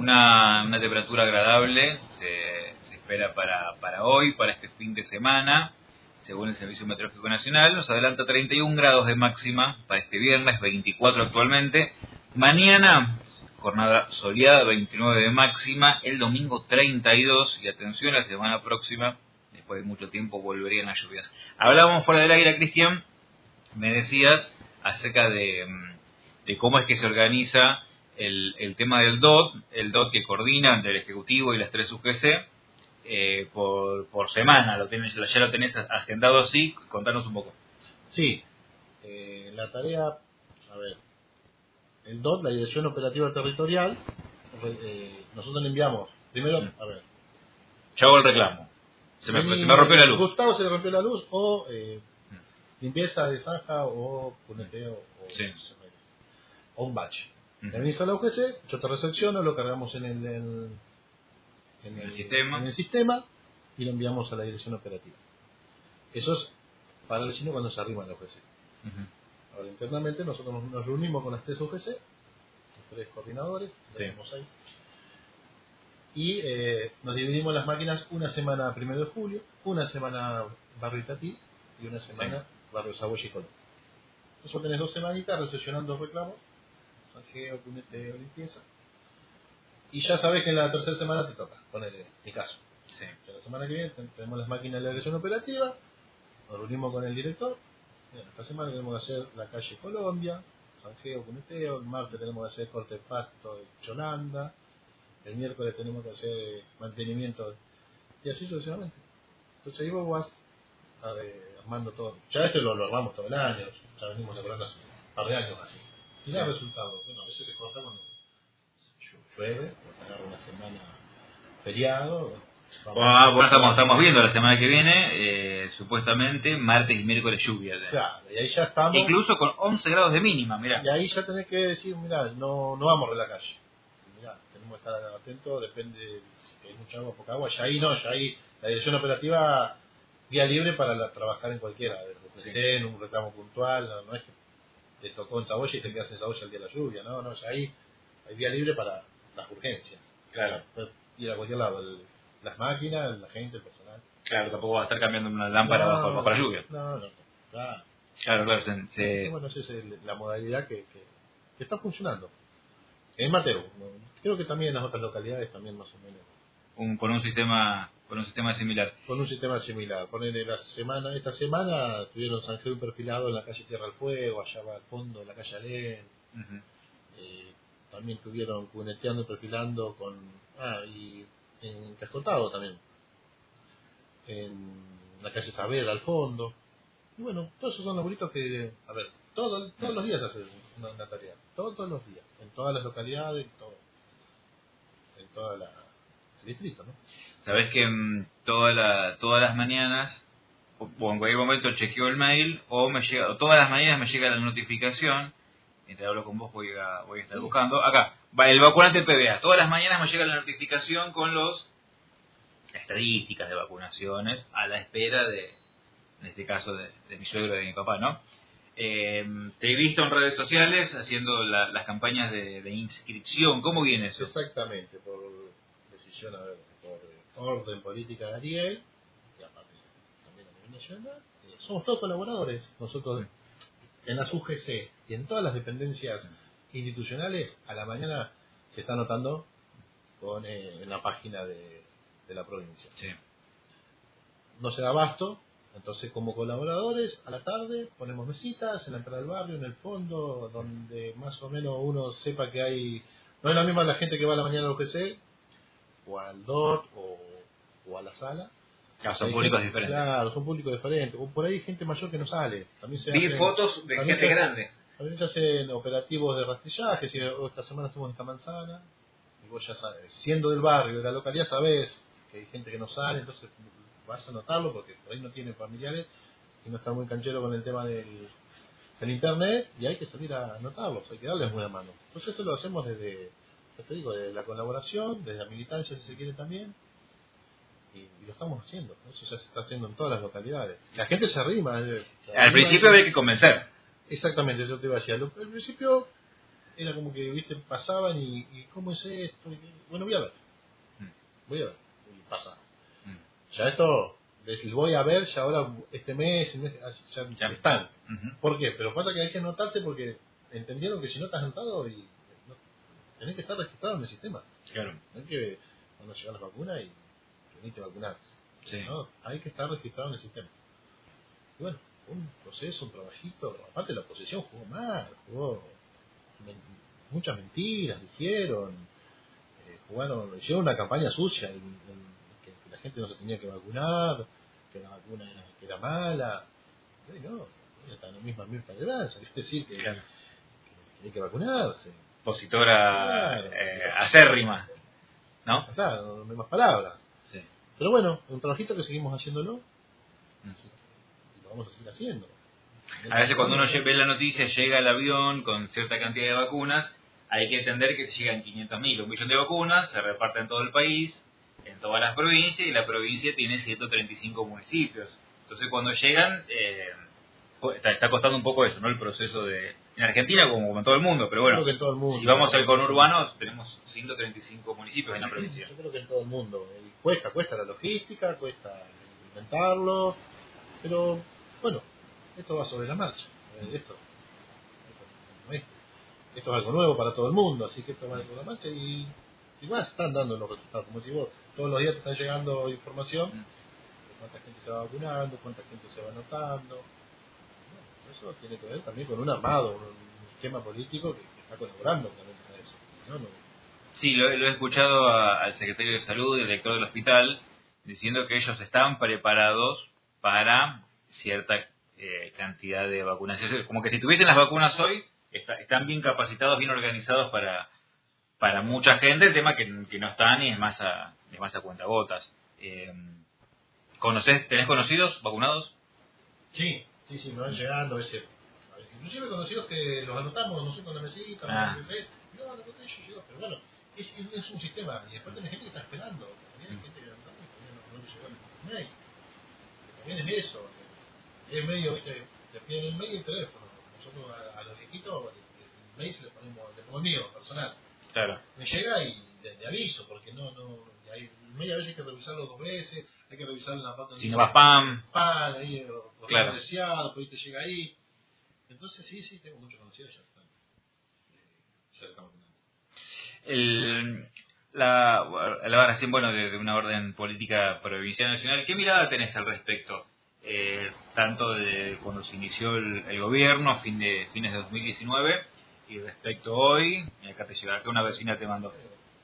Una temperatura agradable se espera para hoy, para este fin de semana. Según el Servicio Meteorológico Nacional, nos adelanta 31 grados de máxima para este viernes, 24 actualmente. Mañana, jornada soleada, 29 de máxima. El domingo, 32. Y atención, la semana próxima, después de mucho tiempo, volverían las lluvias. Hablábamos fuera del aire, Cristian, me decías acerca de cómo es que se organiza el tema del DOT, el DOT que coordina entre el Ejecutivo y las 3 UGC, por semana. Ya lo tenés agendado así, contanos un poco. Sí, la tarea, a ver, el DOT, la Dirección Operativa Territorial, nosotros le enviamos, primero, a ver. Yo hago el reclamo. Se me rompió la luz. Gustavo se le rompió la luz, o limpieza de zanja, o puneteo, o un bache. Le venís a la UGC, yo te recepciono, lo cargamos en el sistema y lo enviamos a la dirección operativa. Eso es para el vecino cuando se arrima a la UGC. Ahora, internamente nosotros nos reunimos con las 3 UGC, los 3 coordinadores, tenemos ahí, y nos dividimos las máquinas una semana 1 de julio, una semana Barrio Itatí y una semana Barrio Saboya y Colón. Entonces tenés 2 semanitas recepcionando reclamos, sanjeo, puneteo, limpieza, y ya sabes que en la tercera semana te toca, ponele mi caso. La semana que viene tenemos las máquinas de la dirección operativa, nos reunimos con el director. Esta semana tenemos que hacer la calle Colombia, sanjeo, puneteo. El martes tenemos que hacer corte de pasto de Cholanda. El miércoles tenemos que hacer mantenimiento, y así sucesivamente. Entonces ahí vos vas armando todo. Ya lo armamos todo el año, ya venimos laburando hace un par de años así. Y da resultado. Bueno, a veces se corta cuando llueve, o agarra una semana feriado. Estamos viendo la semana que viene, supuestamente martes y miércoles lluvia. Claro, y ahí ya estamos. Incluso con 11 grados de mínima, mirá. Y ahí ya tenés que decir, mirá, no vamos a la calle. Mirá, tenemos que estar atentos, depende si hay mucha agua o poca agua. Ya ahí la dirección operativa, vía libre para trabajar en cualquiera. En un reclamo puntual, no es que te tocó en Saboya y te quedas en Saboya el día de la lluvia, no, ya ahí hay vía libre para las urgencias. Claro. Ir a cualquier lado, las máquinas, la gente, el personal. Claro, tampoco va a estar cambiando una lámpara bajo la lluvia. No, claro. Claro. Bueno, esa es la modalidad que está funcionando. En Mateo, creo que también en las otras localidades también más o menos. Con un sistema similar. Con un sistema similar. Ponele esta semana tuvieron sanjeo perfilado en la calle Tierra del Fuego, allá va al fondo de la calle Alén. También tuvieron cuneteando y perfilando y en Cascotado también. En la calle Saavedra al fondo. Y bueno, todos esos son laburitos que, a ver, todos los días hace una tarea. Todos los días. En todas las localidades, en todo el distrito, ¿no? Sabés que todas las mañanas, o en cualquier momento chequeo el mail, o todas las mañanas me llega la notificación. Mientras hablo con vos voy a estar buscando. Acá, el vacunante PBA. Todas las mañanas me llega la notificación con las estadísticas de vacunaciones a la espera en este caso, de mi suegro y de mi papá, ¿no? Te he visto en redes sociales haciendo las campañas de inscripción. ¿Cómo viene eso? Exactamente, por decisión, por orden política de Ariel, y aparte también a nivel nacional. Somos todos colaboradores. Nosotros en las UGC y en todas las dependencias institucionales, a la mañana se está anotando en la página de la provincia. Sí. No se da abasto, entonces como colaboradores, a la tarde ponemos mesitas en la entrada del barrio, en el fondo, donde más o menos uno sepa que hay... No es la misma la gente que va a la mañana al UGC, o al DOT, o a la sala. Claro, son públicos diferentes. Claro, son públicos diferentes. O por ahí gente mayor que no sale. También vi fotos de gente grande. También se hacen operativos de rastrillaje. Si esta semana hacemos esta manzana, y vos ya sabes, siendo del barrio, de la localidad, sabés que hay gente que no sale, entonces vas a notarlo porque por ahí no tiene familiares y no está muy canchero con el tema del internet, y hay que salir a anotarlos, hay que darles una mano. Entonces eso lo hacemos desde, ya te digo, desde la colaboración, desde la militancia si se quiere también. Y lo estamos haciendo, eso ya se está haciendo en todas las localidades. La gente se arrima. Al principio había que convencer. Exactamente, eso te iba a decir. Al principio era como que, viste, pasaban y ¿cómo es esto? Bueno, voy a ver. Y pasa. Ya esto, les voy a ver, ya ahora este mes, ya están. ¿Por qué? Pero pasa que hay que anotarse porque entendieron que si no estás anotado y tenés que estar registrado en el sistema. Claro. No es que cuando llegan las vacunas y veniste a vacunar. Sí. No, hay que estar registrado en el sistema. Y bueno, un proceso, un trabajito. Aparte la oposición jugó mal, muchas mentiras, dijeron, hicieron una campaña sucia, que la gente no se tenía que vacunar, que la vacuna era mala. Y no, está en la misma tolerancia, es decir, que hay que vacunarse. Opositora acérrima, ¿no? Claro, no hay más palabras. Sí. Pero bueno, un trabajito que seguimos haciéndolo, y lo vamos a seguir haciendo. A veces cuando uno ve la noticia, llega el avión con cierta cantidad de vacunas, hay que entender que llegan 500.000, 1 millón de vacunas, se reparten en todo el país, en todas las provincias, y la provincia tiene 135 municipios. Entonces cuando llegan, está costando un poco eso, ¿no? El proceso en Argentina como en todo el mundo, pero bueno, creo que en todo el mundo, si vamos al conurbano, tenemos 135 municipios en la provincia. Yo creo que en todo el mundo. Cuesta la logística, cuesta inventarlo, pero bueno, esto va sobre la marcha. Esto es algo nuevo para todo el mundo, así que esto va sobre la marcha y más están dando los resultados. Como si vos, todos los días te están llegando información de cuánta gente se va vacunando, cuánta gente se va anotando. Bueno, eso tiene que ver también con un armado, un esquema político que está colaborando también para eso. No. Sí, lo he escuchado al secretario de Salud y al director del hospital diciendo que ellos están preparados para cierta cantidad de vacunación. Como que si tuviesen las vacunas hoy, están bien capacitados, bien organizados para mucha gente. El tema que no están y es más a cuentagotas. ¿Tenés conocidos vacunados? Sí, me van llegando inclusive conocidos que los anotamos, no sé, con la mesita, pero bueno, es un sistema, y después tenés gente que está esperando, también hay gente que anotamos y todavía no le llegó el mail, también es eso, es medio, viste, te piden el mail y el teléfono, nosotros a los viejitos el mail le pongo el mío, personal, claro. Me llega y de aviso, porque el mail a veces hay que revisarlo 2 veces, hay que revisarlo en la parte si no va spam, ahí, claro, deseado, por ahí te llega ahí. Entonces sí, tengo muchos conocidos, ya se están vacunando. Hablaba recién, de una orden política provincial nacional. ¿Qué mirada tenés al respecto? Tanto de cuando se inició el gobierno a fines de 2019 y respecto hoy, acá te llega, acá una vecina te mandó.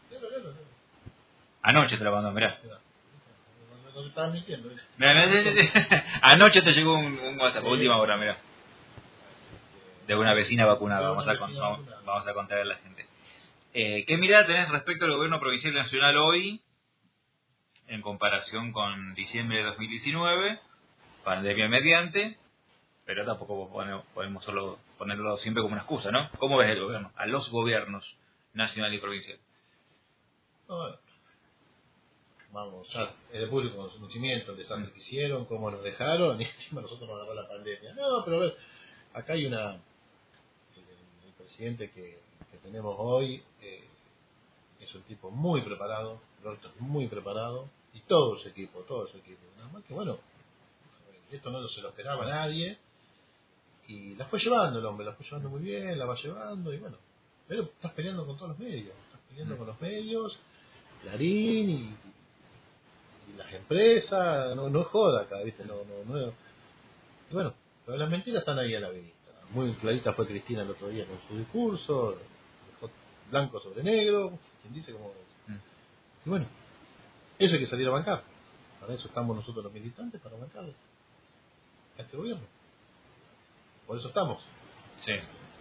Anoche te la mandó, mirá. No te estabas mintiendo. Anoche te llegó un WhatsApp, última hora, mirá. De una vecina vacunada, vamos a contarle a la gente. ¿Qué mirada tenés respecto al gobierno provincial y nacional hoy en comparación con diciembre de 2019, pandemia mediante, pero tampoco podemos solo ponerlo siempre como una excusa, ¿no? ¿Cómo ves el gobierno? A los gobiernos nacional y provincial. Bueno, vamos, ya es de público conocimiento el desastre que hicieron, cómo nos dejaron, y encima nosotros nos agarró la pandemia. No, pero a ver, acá hay el presidente que tenemos hoy es un tipo muy preparado, Roberto es muy preparado, y todo su equipo, nada más que bueno, esto no se lo esperaba nadie, y la fue llevando el hombre, la fue llevando muy bien, la va llevando, y bueno, pero estás peleando con todos los medios, Clarín y las empresas, no es joda acá, ¿viste? No. Y bueno, pero las mentiras están ahí a la vista. Muy clarita fue Cristina el otro día con su discurso, dejó blanco sobre negro, quien dice como... Y bueno, eso hay que salir a bancar. Para eso estamos nosotros los militantes, para bancar a este gobierno. Por eso estamos. Sí.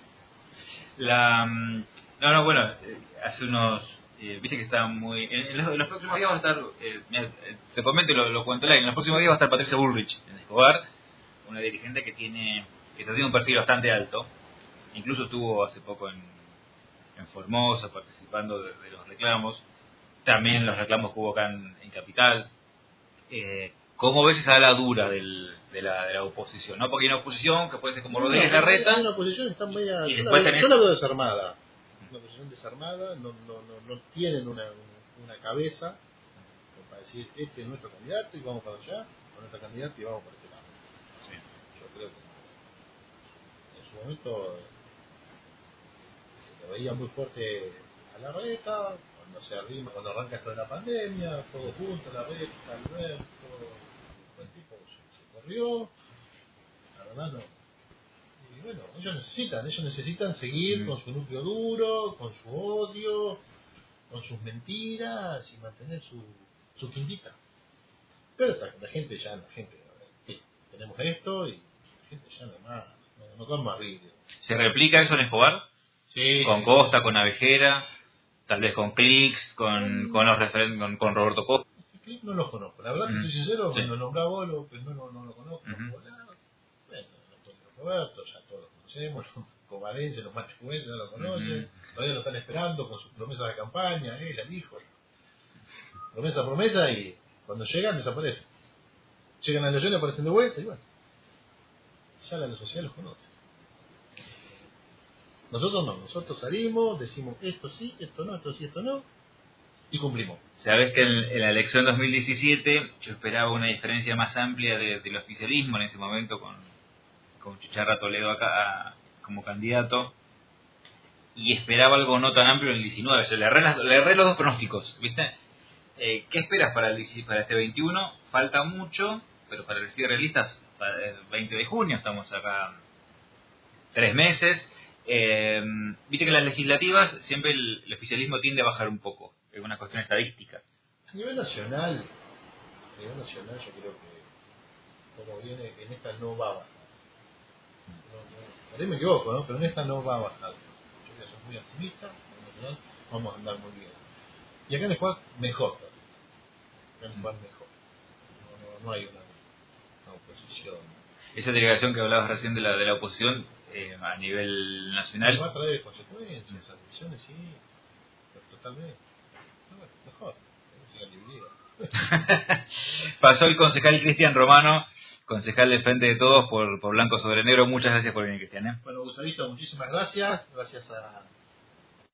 Hace unos... viste que está muy... En los próximos días va a estar... te comento y lo cuento en los próximos días va a estar Patricia Bullrich en Escobar, una dirigente que está haciendo un perfil bastante alto. Incluso estuvo hace poco en Formosa participando de los reclamos. También los reclamos que hubo acá en Capital. ¿Cómo ves esa ala dura de la oposición? ¿No? Porque hay una oposición que puede ser como Rodríguez Larreta. Hay una oposición que está media... Y yo la veo desarmada. una oposición desarmada, no tienen una cabeza para decir, este es nuestro candidato y vamos para allá, con nuestro candidato y vamos para este lado. Sí. Yo creo que en su momento lo veía muy fuerte a la reta, cuando arranca esto de la pandemia, todos juntos, la reta, Alberto, el tipo se corrió, la verdad no. Y bueno, ellos necesitan seguir con su núcleo duro, con su odio, con sus mentiras y mantener su quintita. Pero la gente tenemos esto y la gente ya no come más vidrio. ¿Se replica eso en Escobar? Sí. Con Costa, con Abejera, tal vez con Clix, con los referentes, con Roberto Costa. Clix no los conozco, la verdad que estoy sincero, lo nombraba vos, pero no lo conozco. Bueno, Roberto, ya todos lo conocemos, los covarenses, los matecuenses ya lo conocen, todavía lo están esperando con sus promesas de campaña, el hijo. Promesa y cuando llegan desaparecen. Llegan a la elección y aparecen de vuelta y bueno. Ya la sociedad los conoce. Nosotros no, nosotros salimos, decimos esto sí, esto no, esto sí, esto no, y cumplimos. Sabes que en la elección 2017 yo esperaba una diferencia más amplia del oficialismo en ese momento con Chicharra Toledo acá como candidato, y esperaba algo no tan amplio en el 19. O sea, le erré los dos pronósticos, ¿viste? ¿Qué esperas para este 21? Falta mucho, pero para el cierre de listas, para el 20 de junio, estamos acá 3 meses. Viste que en las legislativas siempre el oficialismo tiende a bajar un poco, es una cuestión estadística. A nivel nacional yo creo que como viene, en esta no va a bajar. Por ahí me equivoco, ¿no? Pero en esta no va a bajar. Yo creo que soy muy optimista, en nacional vamos a andar muy bien. Y acá en el Squad mejor. Acá en el Squad mejor. No hay una oposición. Esa delegación que hablabas recién de la oposición a nivel nacional va a traer consecuencias, esas divisiones, sí, totalmente. No, bueno, mejor, sigan divididos. Pasó el concejal Cristian Romano, concejal del Frente de Todos por Blanco sobre Negro. Muchas gracias por venir, Cristian. Bueno, Gustavito, muchísimas gracias. Gracias a